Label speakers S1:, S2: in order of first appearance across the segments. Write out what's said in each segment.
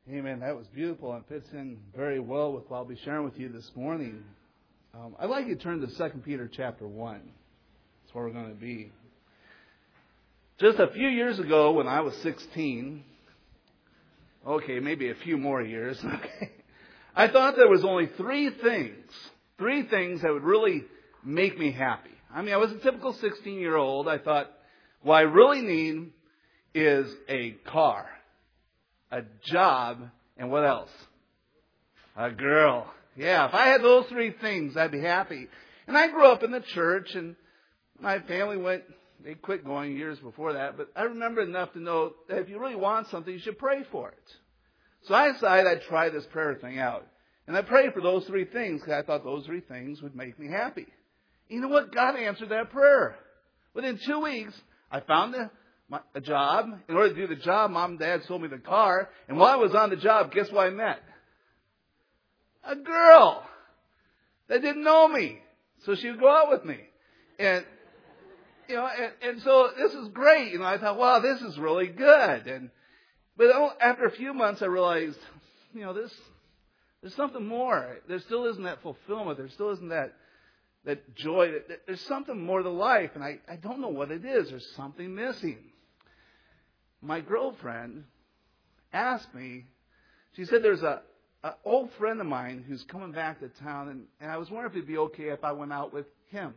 S1: Amen. That was beautiful and fits in very well with what I'll be sharing with you this morning. I'd like you to turn to 2 Peter chapter 1. That's where we're going to be. Just a few years ago when I was 16, maybe a few more years, I thought there was only three things that would really make me happy. I mean, I was a typical 16-year-old. I thought, what I really need is a car, a job, and what else? A girl. Yeah, if I had those three things, I'd be happy. And I grew up in the church, and my family they quit going years before that, but I remember enough to know that if you really want something, you should pray for it. So I decided I'd try this prayer thing out. And I prayed for those three things because I thought those three things would make me happy. You know what? God answered that prayer. Within 2 weeks, I found a job. In order to do the job, Mom and Dad sold me the car. And while I was on the job, guess what I met? A girl that didn't know me. So she would go out with me. And, and so this is great. I thought, wow, this is really good. But after a few months, I realized, there's something more. There still isn't that fulfillment. There still isn't that joy. There's something more to life, and I don't know what it is. There's something missing. My girlfriend asked me, she said there's an old friend of mine who's coming back to town, and I was wondering if it'd be okay if I went out with him.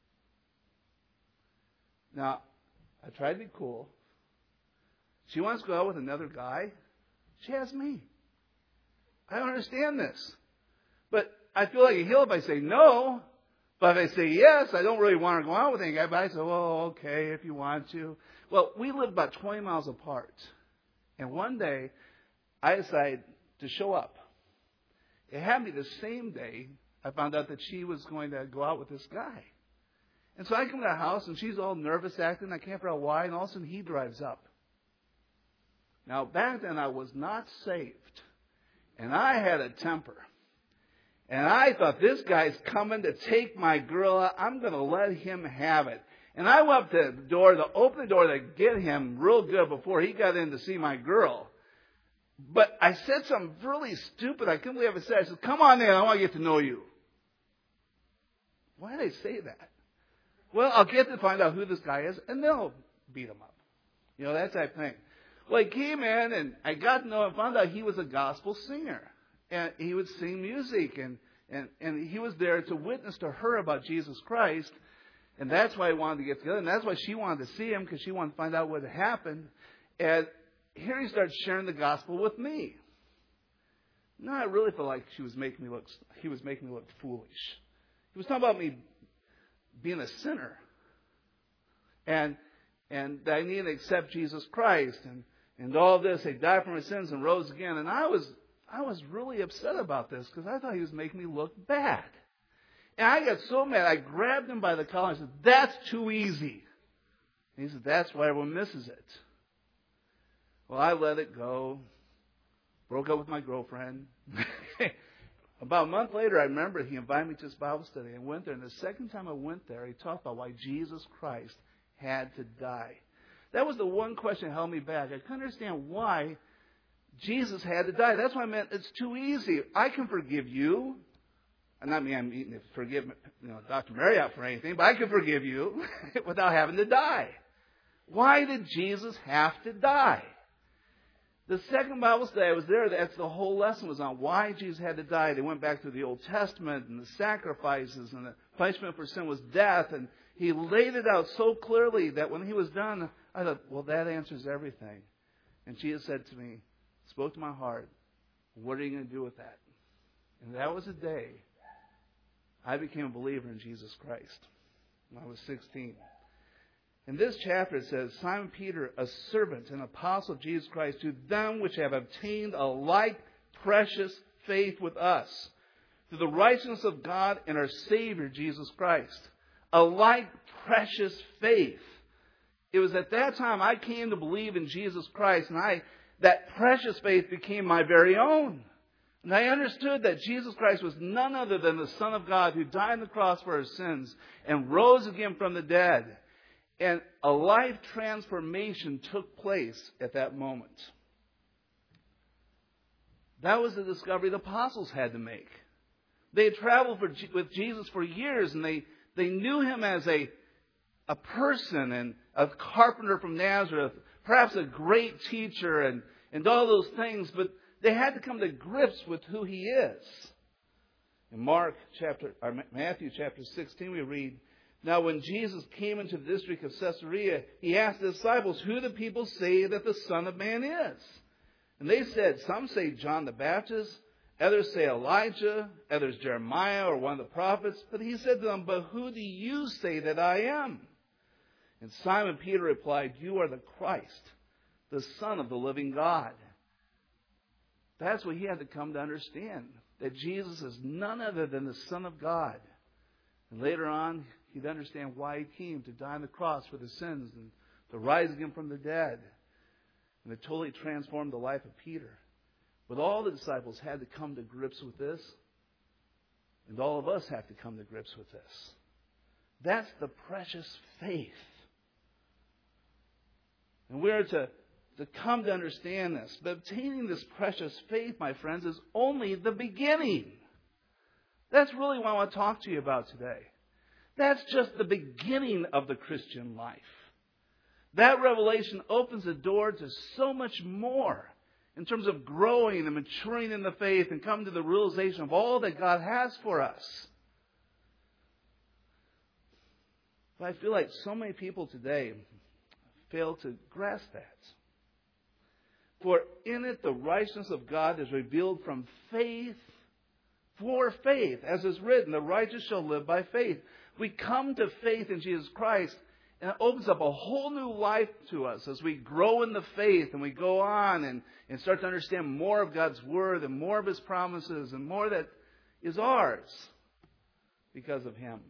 S1: Now, I tried to be cool. She wants to go out with another guy. She has me. I don't understand this. But I feel like a heel if I say no. But if I say yes, I don't really want to go out with any guy. But I say, well, okay, if you want to. Well, we live about 20 miles apart. And one day, I decided to show up. It happened to be the same day I found out that she was going to go out with this guy. And so I come to the house, and she's all nervous acting. I can't figure out why. And all of a sudden, he drives up. Now, back then, I was not saved. And I had a temper. And I thought, this guy's coming to take my girl out. I'm going to let him have it. And I went up to the door to open the door to get him real good before he got in to see my girl. But I said something really stupid. I couldn't believe I said. I said, come on in. I want to get to know you. Why did I say that? Well, I'll get to find out who this guy is, and they'll beat him up. That type of thing. Well, he came in, and I got to know him, found out he was a gospel singer. And he would sing music, and he was there to witness to her about Jesus Christ. And that's why I wanted to get together. And that's why she wanted to see him, because she wanted to find out what had happened. And here he started sharing the gospel with me. No, I really felt like he was making me look foolish. He was talking about me being a sinner. And that I needed to accept Jesus Christ. And all this, he died for my sins and rose again. And I was really upset about this because I thought he was making me look bad. And I got so mad, I grabbed him by the collar and said, that's too easy. And he said, that's why everyone misses it. Well, I let it go. Broke up with my girlfriend. About a month later, I remember he invited me to his Bible study. I went there, and the second time I went there, he talked about why Jesus Christ had to die. That was the one question that held me back. I couldn't understand why Jesus had to die. That's why I meant it's too easy. I can forgive you. And not me, I'm eating to forgive Dr. Marriott for anything, but I can forgive you without having to die. Why did Jesus have to die? The second Bible study I was there, that's the whole lesson was on why Jesus had to die. They went back to the Old Testament and the sacrifices, and the punishment for sin was death. And he laid it out so clearly that when he was done, I thought, well, that answers everything. And Jesus said to me, spoke to my heart, what are you going to do with that? And that was the day I became a believer in Jesus Christ when I was 16. In this chapter it says, Simon Peter, a servant and apostle of Jesus Christ, to them which have obtained a like precious faith with us, through the righteousness of God and our Savior Jesus Christ. A like precious faith. It was at that time I came to believe in Jesus Christ, and that precious faith became my very own. And I understood that Jesus Christ was none other than the Son of God who died on the cross for our sins and rose again from the dead. And a life transformation took place at that moment. That was the discovery the apostles had to make. They had traveled with Jesus for years, and they knew him as a person and a carpenter from Nazareth, perhaps a great teacher and all those things, but they had to come to grips with who he is. In Matthew chapter 16, we read, "Now when Jesus came into the district of Caesarea, he asked the disciples, 'Who do people say that the Son of Man is?' And they said, 'Some say John the Baptist, others say Elijah, others Jeremiah or one of the prophets.' But he said to them, 'But who do you say that I am?' And Simon Peter replied, 'You are the Christ, the Son of the living God.'" That's what he had to come to understand, that Jesus is none other than the Son of God. And later on, he'd understand why he came, to die on the cross for the sins and to rise again from the dead. And it totally transformed the life of Peter. But all the disciples had to come to grips with this. And all of us have to come to grips with this. That's the precious faith. And we're to come to understand this. But obtaining this precious faith, my friends, is only the beginning. That's really what I want to talk to you about today. That's just the beginning of the Christian life. That revelation opens the door to so much more in terms of growing and maturing in the faith and coming to the realization of all that God has for us. But I feel like so many people today fail to grasp that. For in it the righteousness of God is revealed from faith for faith. As is written, the righteous shall live by faith. We come to faith in Jesus Christ, and it opens up a whole new life to us as we grow in the faith and we go on and start to understand more of God's Word and more of His promises and more that is ours because of Him.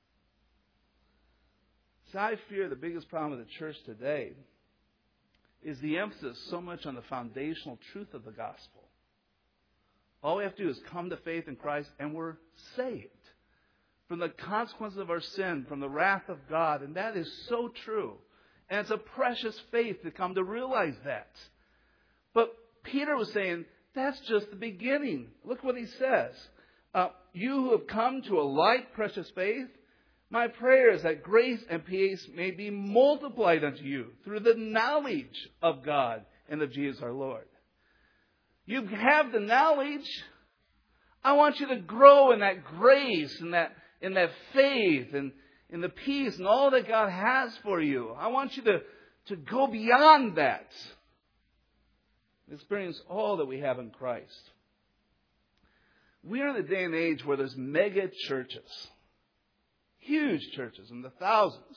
S1: So I fear the biggest problem of the church today is the emphasis so much on the foundational truth of the gospel. All we have to do is come to faith in Christ and we're saved from the consequences of our sin, from the wrath of God. And that is so true. And it's a precious faith to come to realize that. But Peter was saying, that's just the beginning. Look what he says. You who have come to a like precious faith, my prayer is that grace and peace may be multiplied unto you through the knowledge of God and of Jesus our Lord. You have the knowledge. I want you to grow in that grace and in that faith and in the peace and all that God has for you. I want you to go beyond that. Experience all that we have in Christ. We are in a day and age where there's mega churches. Huge churches in the thousands.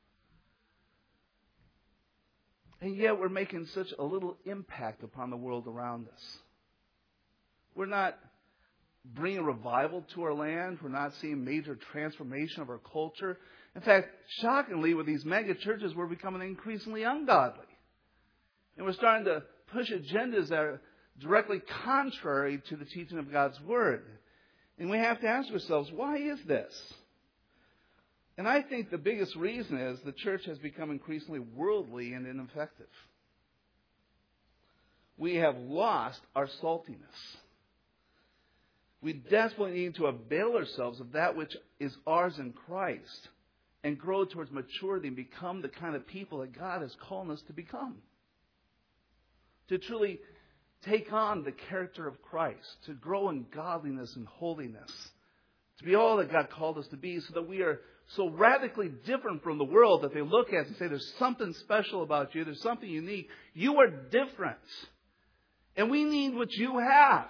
S1: And yet we're making such a little impact upon the world around us. We're not bringing revival to our land. We're not seeing major transformation of our culture. In fact, shockingly, with these mega churches, we're becoming increasingly ungodly. And we're starting to push agendas that are directly contrary to the teaching of God's Word. And we have to ask ourselves, why is this? And I think the biggest reason is the church has become increasingly worldly and ineffective. We have lost our saltiness. We desperately need to avail ourselves of that which is ours in Christ and grow towards maturity and become the kind of people that God has called us to become. To truly take on the character of Christ, to grow in godliness and holiness, to be all that God called us to be, so that we are so radically different from the world that they look at us and say, there's something special about you, there's something unique. You are different. And we need what you have.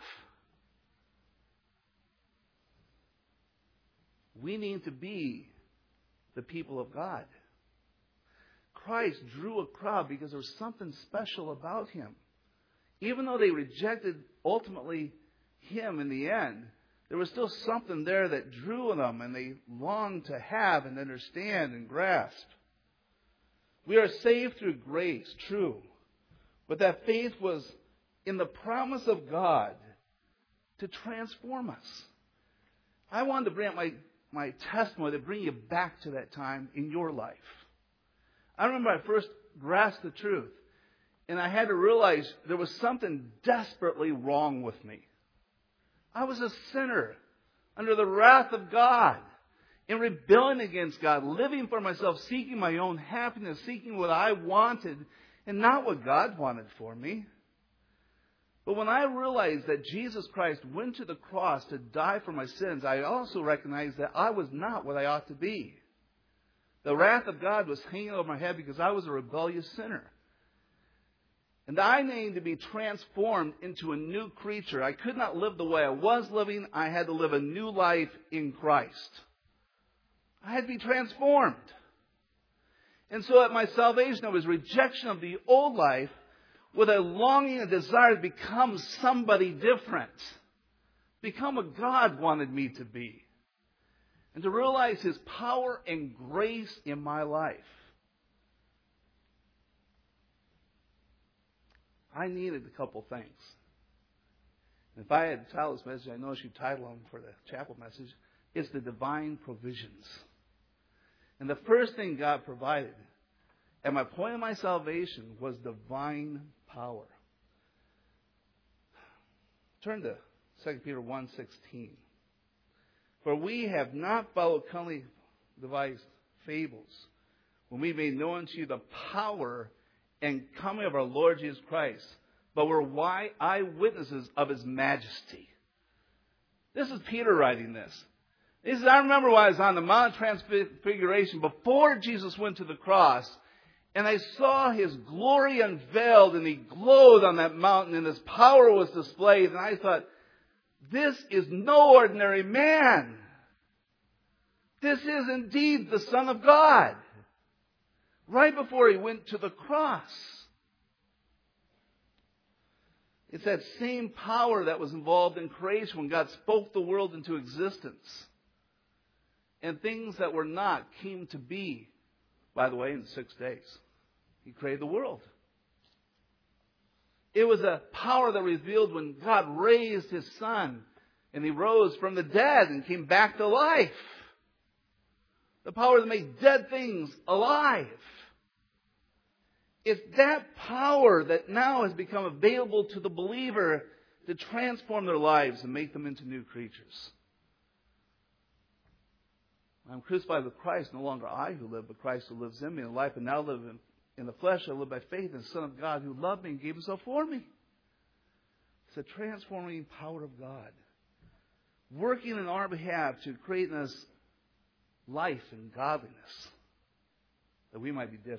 S1: We need to be the people of God. Christ drew a crowd because there was something special about Him. Even though they rejected ultimately Him in the end, there was still something there that drew them and they longed to have and understand and grasp. We are saved through grace, true. But that faith was in the promise of God to transform us. I wanted to bring up my testimony to bring you back to that time in your life. I remember I first grasped the truth. And I had to realize there was something desperately wrong with me. I was a sinner under the wrath of God, in rebelling against God, living for myself, seeking my own happiness, seeking what I wanted and not what God wanted for me. But when I realized that Jesus Christ went to the cross to die for my sins, I also recognized that I was not what I ought to be. The wrath of God was hanging over my head because I was a rebellious sinner. And I needed to be transformed into a new creature. I could not live the way I was living. I had to live a new life in Christ. I had to be transformed. And so at my salvation, it was rejection of the old life with a longing and desire to become somebody different. Become what God wanted me to be. And to realize His power and grace in my life. I needed a couple things. And if I had to title this message, I know I should title them for the chapel message. It's the divine provisions. And the first thing God provided at my point of my salvation was divine power. Turn to 2 Peter 1:16. For we have not followed cunningly devised fables, when we made known to you the power and coming of our Lord Jesus Christ, but were eyewitnesses of His majesty. This is Peter writing this. He says, I remember when I was on the Mount of Transfiguration before Jesus went to the cross, and I saw His glory unveiled, and He glowed on that mountain, and His power was displayed, and I thought, this is no ordinary man. This is indeed the Son of God. Right before He went to the cross. It's that same power that was involved in creation when God spoke the world into existence. And things that were not came to be, by the way, in 6 days. He created the world. It was a power that revealed when God raised His Son and He rose from the dead and came back to life. The power to make dead things alive. It's that power that now has become available to the believer to transform their lives and make them into new creatures. I'm crucified with Christ, no longer I who live, but Christ who lives in me. In life I now live in the flesh, I live by faith in the Son of God who loved me and gave Himself for me. It's the transforming power of God, working on our behalf to create in us life and godliness, that we might be different.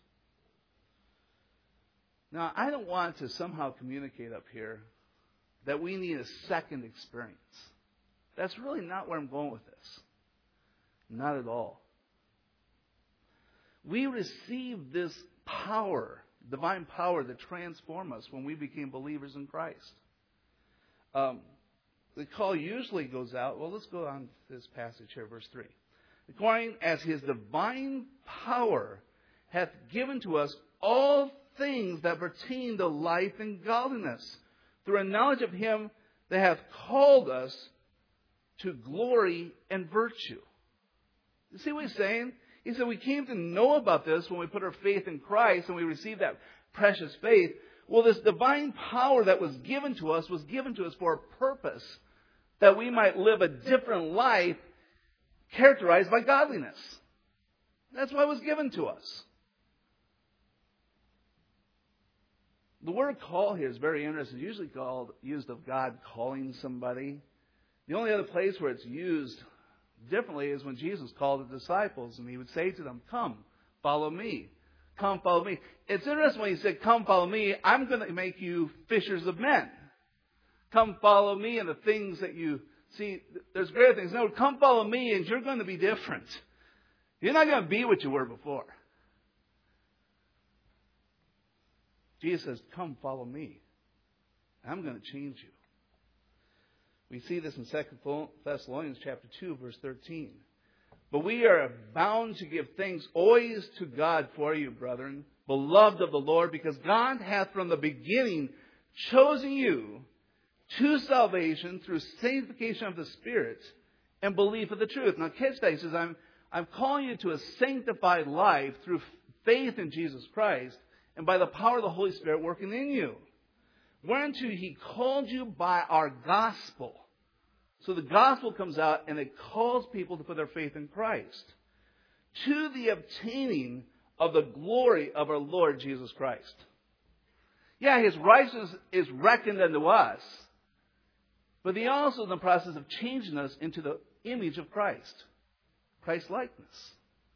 S1: Now, I don't want to somehow communicate up here that we need a second experience. That's really not where I'm going with this. Not at all. We received this power, divine power, to transform us when we became believers in Christ. The call usually goes out. Well, let's go on to this passage here, verse 3. According as His divine power hath given to us all things that pertain to life and godliness, through a knowledge of Him that hath called us to glory and virtue. You see what He's saying? He said we came to know about this when we put our faith in Christ and we received that precious faith. Well, this divine power that was given to us for a purpose, that we might live a different life characterized by godliness. That's why it was given to us. The word call here is very interesting. It's usually used of God calling somebody. The only other place where it's used differently is when Jesus called the disciples and He would say to them, come, follow me. Come, follow me. It's interesting when He said, come, follow me. I'm going to make you fishers of men. Come, follow me and the things that you see. There's greater things. No, come, follow me and you're going to be different. You're not going to be what you were before. Jesus says, come, follow me. I'm going to change you. We see this in 2 Thessalonians chapter 2, verse 13. But we are bound to give thanks always to God for you, brethren, beloved of the Lord, because God hath from the beginning chosen you to salvation through sanctification of the Spirit and belief of the truth. Now catch that. He says, I'm calling you to a sanctified life through faith in Jesus Christ and by the power of the Holy Spirit working in you. Whereunto He called you by our gospel. So the gospel comes out and it calls people to put their faith in Christ. To the obtaining of the glory of our Lord Jesus Christ. Yeah, His righteousness is reckoned unto us. But He also is in the process of changing us into the image of Christ. Christ-likeness.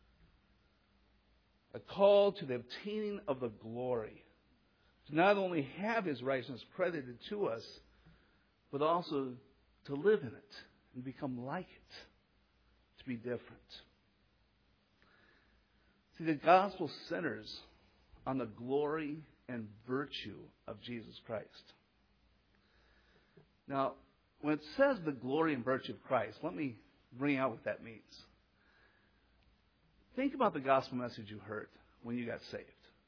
S1: A call to the obtaining of the glory. To not only have His righteousness credited to us, but also to live in it and become like it. To be different. See, the gospel centers on the glory and virtue of Jesus Christ. Now, when it says the glory and virtue of Christ, let me bring out what that means. Think about the gospel message you heard when you got saved.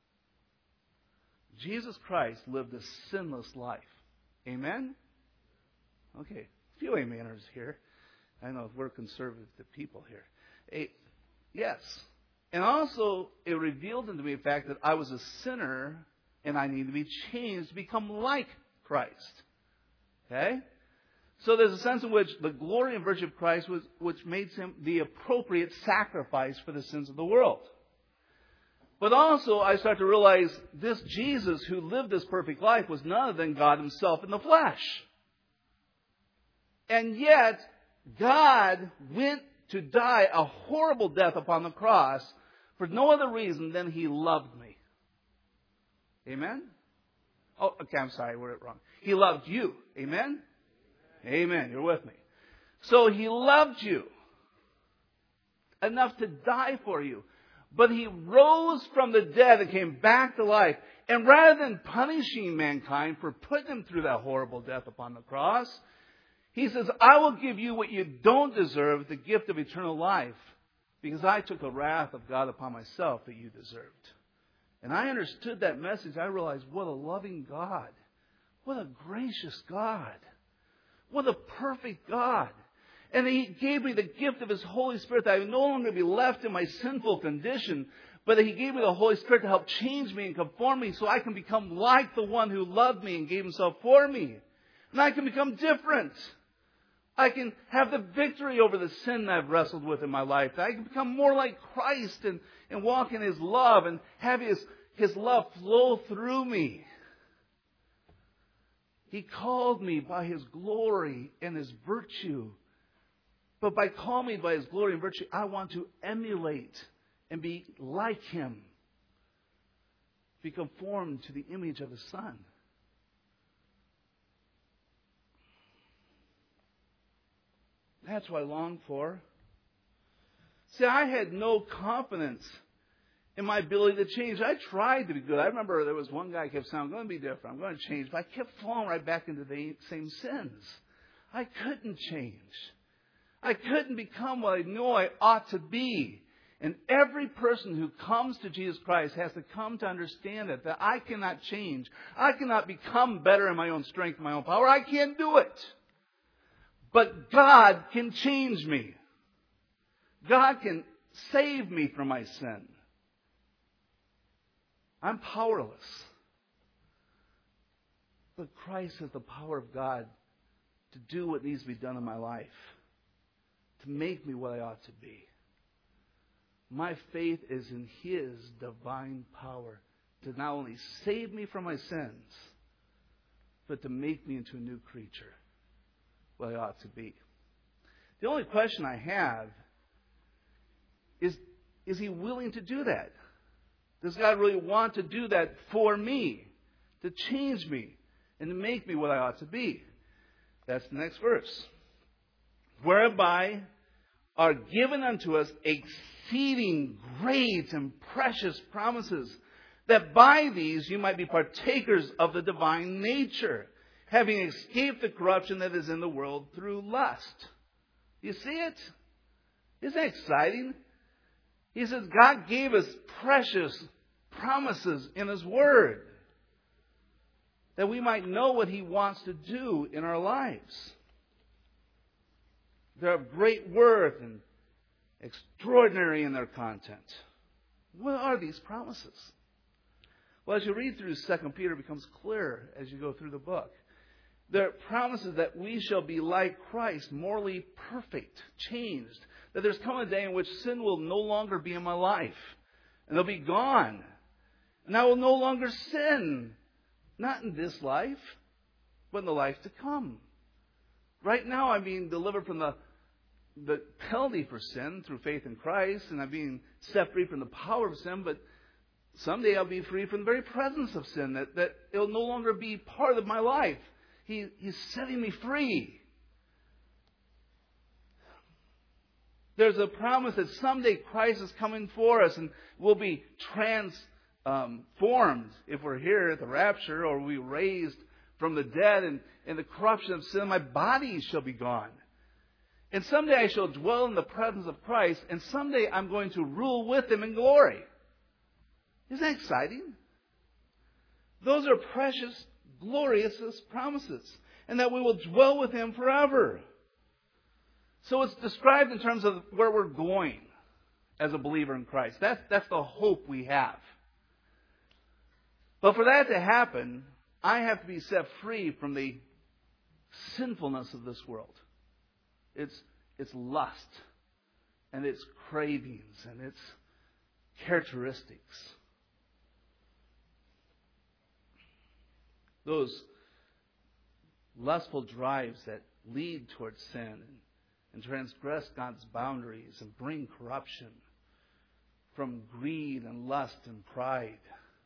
S1: Jesus Christ lived a sinless life. Amen? Okay, a few ameners here. I know we're conservative people here. Yes. And also, it revealed unto me the fact that I was a sinner and I need to be changed to become like Christ. Okay? So there's a sense in which the glory and virtue of Christ was, which made Him the appropriate sacrifice for the sins of the world. But also, I start to realize this Jesus who lived this perfect life was none other than God Himself in the flesh. And yet, God went to die a horrible death upon the cross for no other reason than He loved me. Amen? Oh, okay, I'm sorry, I worded it wrong. He loved you. Amen? Amen. You're with me. So He loved you enough to die for you. But He rose from the dead and came back to life. And rather than punishing mankind for putting Him through that horrible death upon the cross, He says, I will give you what you don't deserve, the gift of eternal life, because I took the wrath of God upon myself that you deserved. And I understood that message. I realized, what a loving God. What a gracious God. What a perfect God. And He gave me the gift of His Holy Spirit, that I would no longer be left in my sinful condition, but that He gave me the Holy Spirit to help change me and conform me so I can become like the one who loved me and gave Himself for me. And I can become different. I can have the victory over the sin that I've wrestled with in my life. I can become more like Christ and walk in His love and have His love flow through me. He called me by His glory and His virtue. But by calling me by His glory and virtue, I want to emulate and be like Him. Be conformed to the image of His Son. That's what I long for. See, I had no confidence in my ability to change. I tried to be good. I remember there was one guy who kept saying, I'm going to be different. I'm going to change. But I kept falling right back into the same sins. I couldn't change. I couldn't become what I know I ought to be. And every person who comes to Jesus Christ has to come to understand it, that I cannot change. I cannot become better in my own strength, my own power. I can't do it. But God can change me. God can save me from my sin. I'm powerless. But Christ has the power of God to do what needs to be done in my life. To make me what I ought to be. My faith is in His divine power to not only save me from my sins, but to make me into a new creature. What I ought to be. The only question I have is He willing to do that? Does God really want to do that for me? To change me and to make me what I ought to be? That's the next verse. Whereby are given unto us exceeding great and precious promises, that by these you might be partakers of the divine nature, having escaped the corruption that is in the world through lust. You see it? Isn't that exciting? He says God gave us precious promises in His Word, that we might know what He wants to do in our lives. They're of great worth and extraordinary in their content. What are these promises? Well, as you read through 2 Peter, it becomes clear as you go through the book. There are promises that we shall be like Christ, morally perfect, changed. That there's come a day in which sin will no longer be in my life. And they'll be gone. And I will no longer sin. Not in this life, but in the life to come. Right now I'm being delivered from the penalty for sin through faith in Christ. And I'm being set free from the power of sin. But someday I'll be free from the very presence of sin. That it'll no longer be part of my life. He's setting me free. There's a promise that someday Christ is coming for us and we'll be transformed if we're here at the rapture, or we'll be raised from the dead, and the corruption of sin, my body shall be gone. And someday I shall dwell in the presence of Christ, and someday I'm going to rule with Him in glory. Isn't that exciting? Those are precious, glorious promises, and that we will dwell with Him forever. So it's described in terms of where we're going as a believer in Christ. That's the hope we have. But for that to happen, I have to be set free from the sinfulness of this world. Its lust and its cravings and its characteristics. Those lustful drives that lead towards sin and transgress God's boundaries and bring corruption from greed and lust and pride.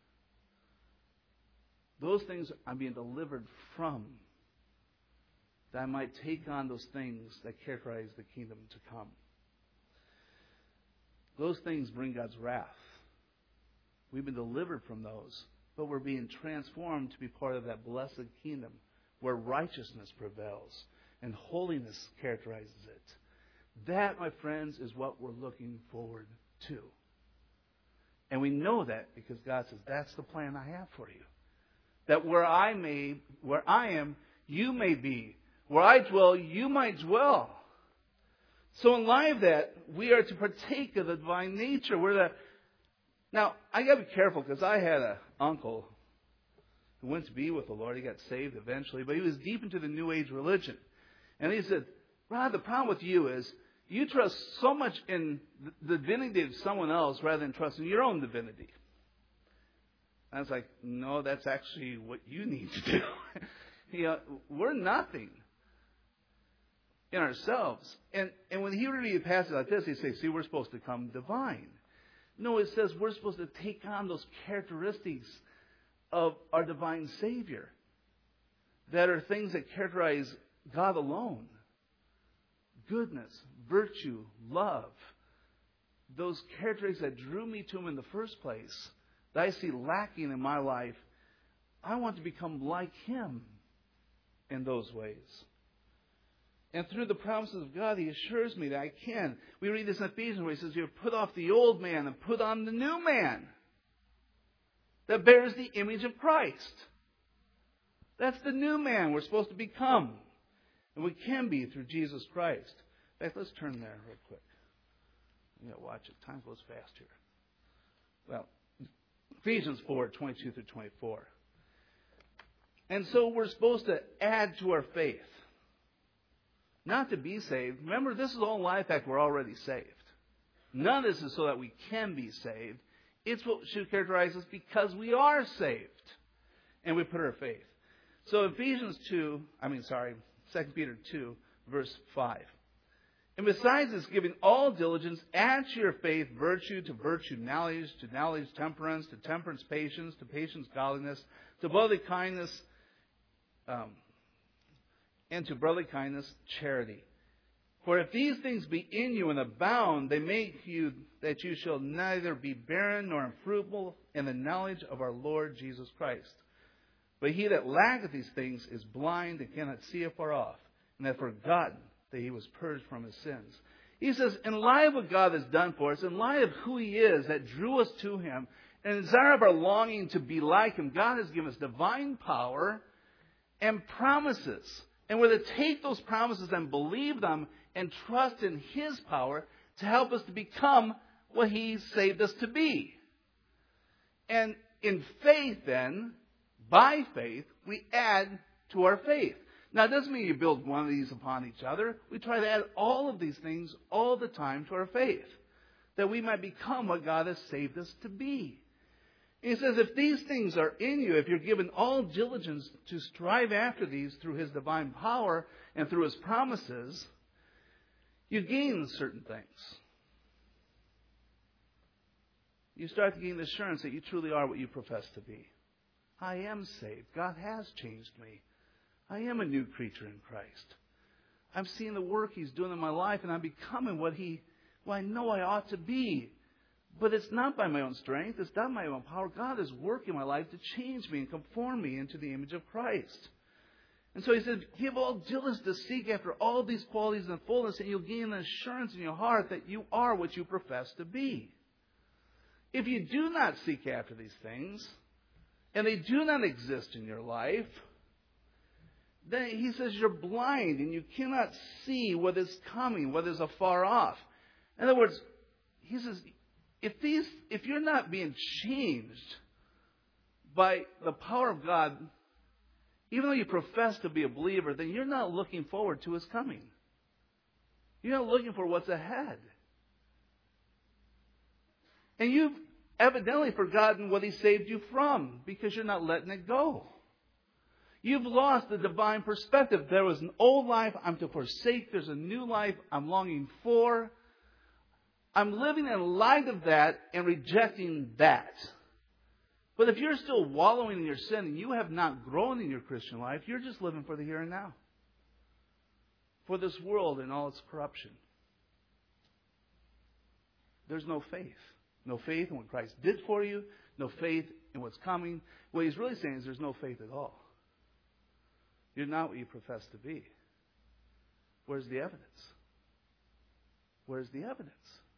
S1: Those things I'm being delivered from, that I might take on those things that characterize the kingdom to come. Those things bring God's wrath. We've been delivered from those, but we're being transformed to be part of that blessed kingdom where righteousness prevails and holiness characterizes it. That, my friends, is what we're looking forward to. And we know that because God says, that's the plan I have for you. That where I am, you may be. Where I dwell, you might dwell. So in light of that, we are to partake of the divine nature. Now, I got to be careful because I had an uncle who went to be with the Lord. He got saved eventually, but he was deep into the New Age religion. And he said, Rod, the problem with you is you trust so much in the divinity of someone else rather than trusting your own divinity. And I was like, no, that's actually what you need to do. We're nothing in ourselves. And when he would read a passage like this, he'd say, see, we're supposed to become divine. No, it says we're supposed to take on those characteristics of our divine Savior that are things that characterize God alone. Goodness, virtue, love. Those characteristics that drew me to Him in the first place, that I see lacking in my life, I want to become like Him in those ways. And through the promises of God, He assures me that I can. We read this in Ephesians where He says, you have put off the old man and put on the new man that bears the image of Christ. That's the new man we're supposed to become. And we can be through Jesus Christ. In fact, let's turn there real quick. You gotta watch it. Time goes fast here. Well, Ephesians 4:22 through 24. And so we're supposed to add to our faith. Not to be saved. Remember, this is all life fact. We're already saved. None of this is so that we can be saved. It's what should characterize us because we are saved. And we put our faith. So 2 Peter 2, verse 5. And besides this, giving all diligence, add to your faith virtue, to virtue knowledge, to knowledge temperance, to temperance patience, to patience godliness, to brotherly kindness, and to brotherly kindness charity. For if these things be in you and abound, they make you that you shall neither be barren nor unfruitful in the knowledge of our Lord Jesus Christ. But he that lacketh these things is blind and cannot see afar off, and hath forgotten that he was purged from his sins. He says, in light of what God has done for us, in light of who He is that drew us to Him, and in desire of our longing to be like Him, God has given us divine power and promises. And we're to take those promises and believe them and trust in His power to help us to become what He saved us to be. And in faith then, by faith, we add to our faith. Now, it doesn't mean you build one of these upon each other. We try to add all of these things all the time to our faith, that we might become what God has saved us to be. He says, if these things are in you, if you're given all diligence to strive after these through His divine power and through His promises, you gain certain things. You start to gain the assurance that you truly are what you profess to be. I am saved. God has changed me. I am a new creature in Christ. I'm seeing the work He's doing in my life, and I'm becoming what I know I ought to be. But it's not by my own strength. It's not by my own power. God is working my life to change me and conform me into the image of Christ. And so He said, give all diligence to seek after all these qualities in fullness, and you'll gain an assurance in your heart that you are what you profess to be. If you do not seek after these things, and they do not exist in your life, then He says you're blind and you cannot see what is coming, what is afar off. In other words, He says, if you're not being changed by the power of God, even though you profess to be a believer, then you're not looking forward to His coming. You're not looking for what's ahead. And you've evidently forgotten what He saved you from because you're not letting it go. You've lost the divine perspective. There was an old life I'm to forsake. There's a new life I'm longing for. I'm living in light of that and rejecting that. But if you're still wallowing in your sin and you have not grown in your Christian life, you're just living for the here and now. For this world and all its corruption. There's no faith. No faith in what Christ did for you. No faith in what's coming. What He's really saying is there's no faith at all. You're not what you profess to be. Where's the evidence? Where's the evidence?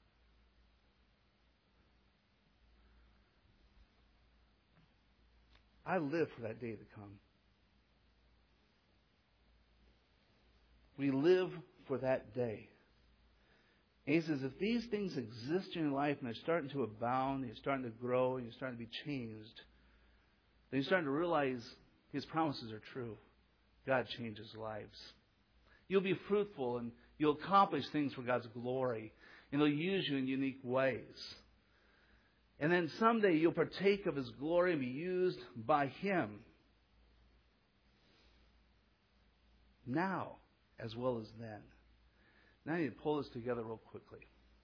S1: I live for that day to come. We live for that day. And He says, if these things exist in your life and they're starting to abound, you're starting to grow, and you're starting to be changed, then you're starting to realize His promises are true. God changes lives. You'll be fruitful and you'll accomplish things for God's glory. And He'll use you in unique ways. And then someday you'll partake of His glory and be used by Him. Now, as well as then. Now I need to pull this together real quickly.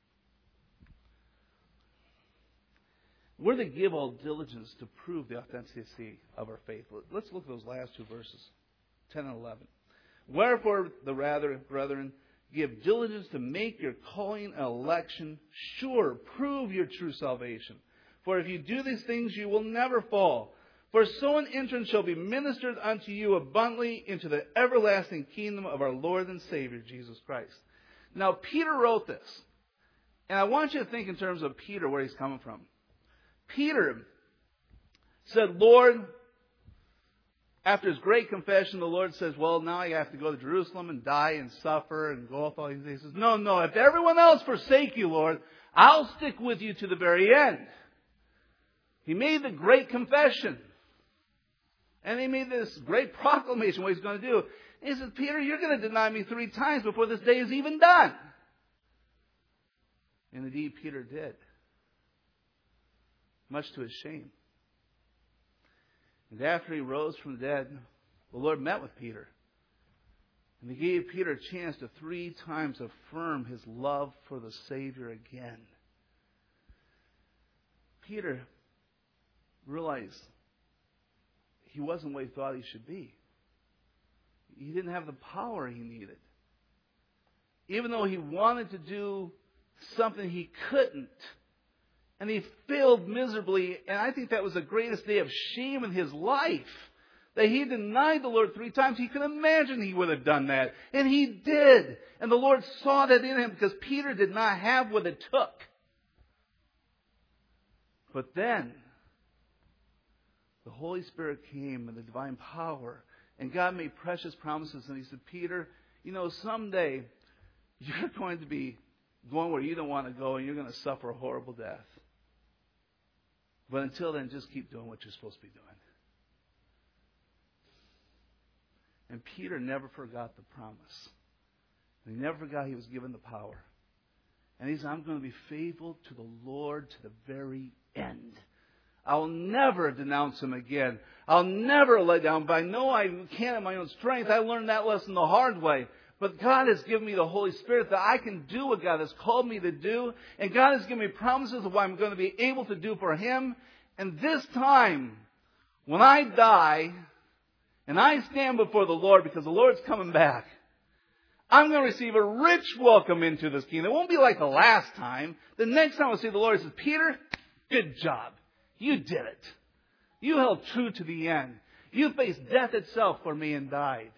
S1: We're to give all diligence to prove the authenticity of our faith. Let's look at those last two verses, 10 and 11. Wherefore, the rather, brethren, give diligence to make your calling and election sure. Prove your true salvation. For if you do these things, you will never fall. For so an entrance shall be ministered unto you abundantly into the everlasting kingdom of our Lord and Savior, Jesus Christ. Now, Peter wrote this. And I want you to think in terms of Peter, where he's coming from. Peter said, Lord, after his great confession, the Lord says, well, now you have to go to Jerusalem and die and suffer and go off all these things. He says, no, if everyone else forsake you, Lord, I'll stick with you to the very end. He made the great confession. And he made this great proclamation what he's going to do. And he says, Peter, you're going to deny me 3 times before this day is even done. And indeed, Peter did. Much to his shame. And after he rose from the dead, the Lord met with Peter. And he gave Peter a chance to 3 times affirm his love for the Savior again. Peter realized he wasn't what he thought he should be. He didn't have the power he needed. Even though he wanted to do something he couldn't. And he failed miserably. And I think that was the greatest day of shame in his life. That he denied the Lord 3 times. He could imagine he would have done that. And he did. And the Lord saw that in him because Peter did not have what it took. But then, the Holy Spirit came in the divine power. And God made precious promises. And he said, Peter, someday you're going to be going where you don't want to go. And you're going to suffer a horrible death. But until then, just keep doing what you're supposed to be doing. And Peter never forgot the promise. And he never forgot he was given the power. And he said, I'm going to be faithful to the Lord to the very end. I'll never denounce him again. I'll never let down. But I know I can't in my own strength. I learned that lesson the hard way. But God has given me the Holy Spirit that I can do what God has called me to do. And God has given me promises of what I'm going to be able to do for Him. And this time, when I die, and I stand before the Lord because the Lord's coming back, I'm going to receive a rich welcome into this kingdom. It won't be like the last time. The next time I'll see the Lord, He says, Peter, good job. You did it. You held true to the end. You faced death itself for me and died.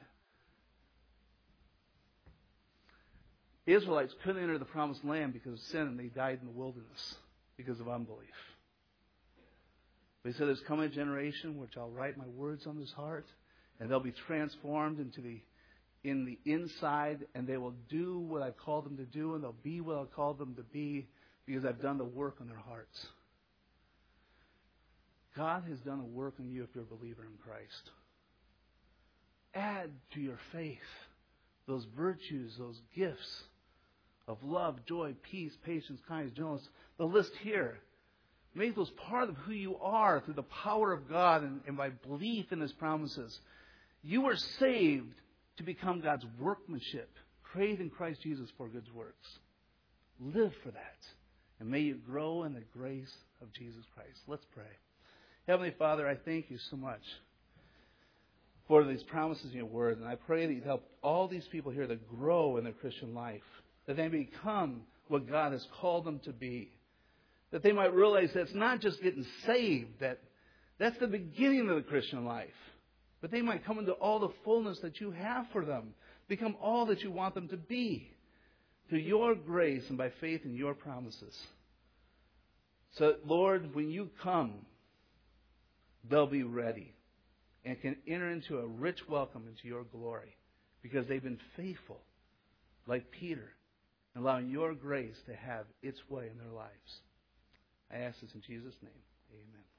S1: The Israelites couldn't enter the promised land because of sin, and they died in the wilderness because of unbelief. But He said, there's coming a generation which I'll write my words on his heart, and they'll be transformed in the inside, and they will do what I've called them to do, and they'll be what I've called them to be, because I've done the work on their hearts. God has done a work on you if you're a believer in Christ. Add to your faith those virtues, those gifts of love, joy, peace, patience, kindness, gentleness. The list here. Make those part of who you are through the power of God and by belief in His promises. You were saved to become God's workmanship, created in Christ Jesus for good works. Live for that. And may you grow in the grace of Jesus Christ. Let's pray. Heavenly Father, I thank You so much for these promises in Your Word. And I pray that You'd help all these people here to grow in their Christian life. That they become what God has called them to be. That they might realize that it's not just getting saved. That's the beginning of the Christian life. But they might come into all the fullness that You have for them. Become all that You want them to be. Through Your grace and by faith in Your promises. So, Lord, when You come, they'll be ready. And can enter into a rich welcome into Your glory. Because they've been faithful, like Peter, allowing Your grace to have its way in their lives. I ask this in Jesus' name. Amen.